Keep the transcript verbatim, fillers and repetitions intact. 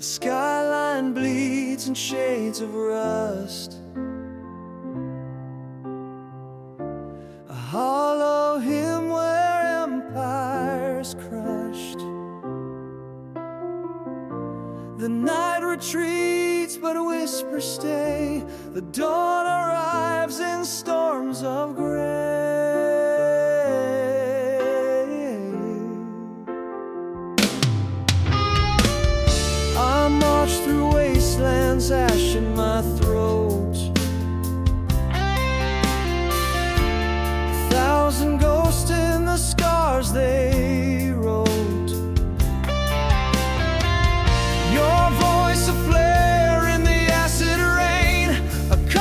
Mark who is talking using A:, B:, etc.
A: The skyline bleeds in shades of rust. A hollow hymn where empires crushed. The night retreats, but whispers stay. The dawn arrives in storms of gray. I march through wastelands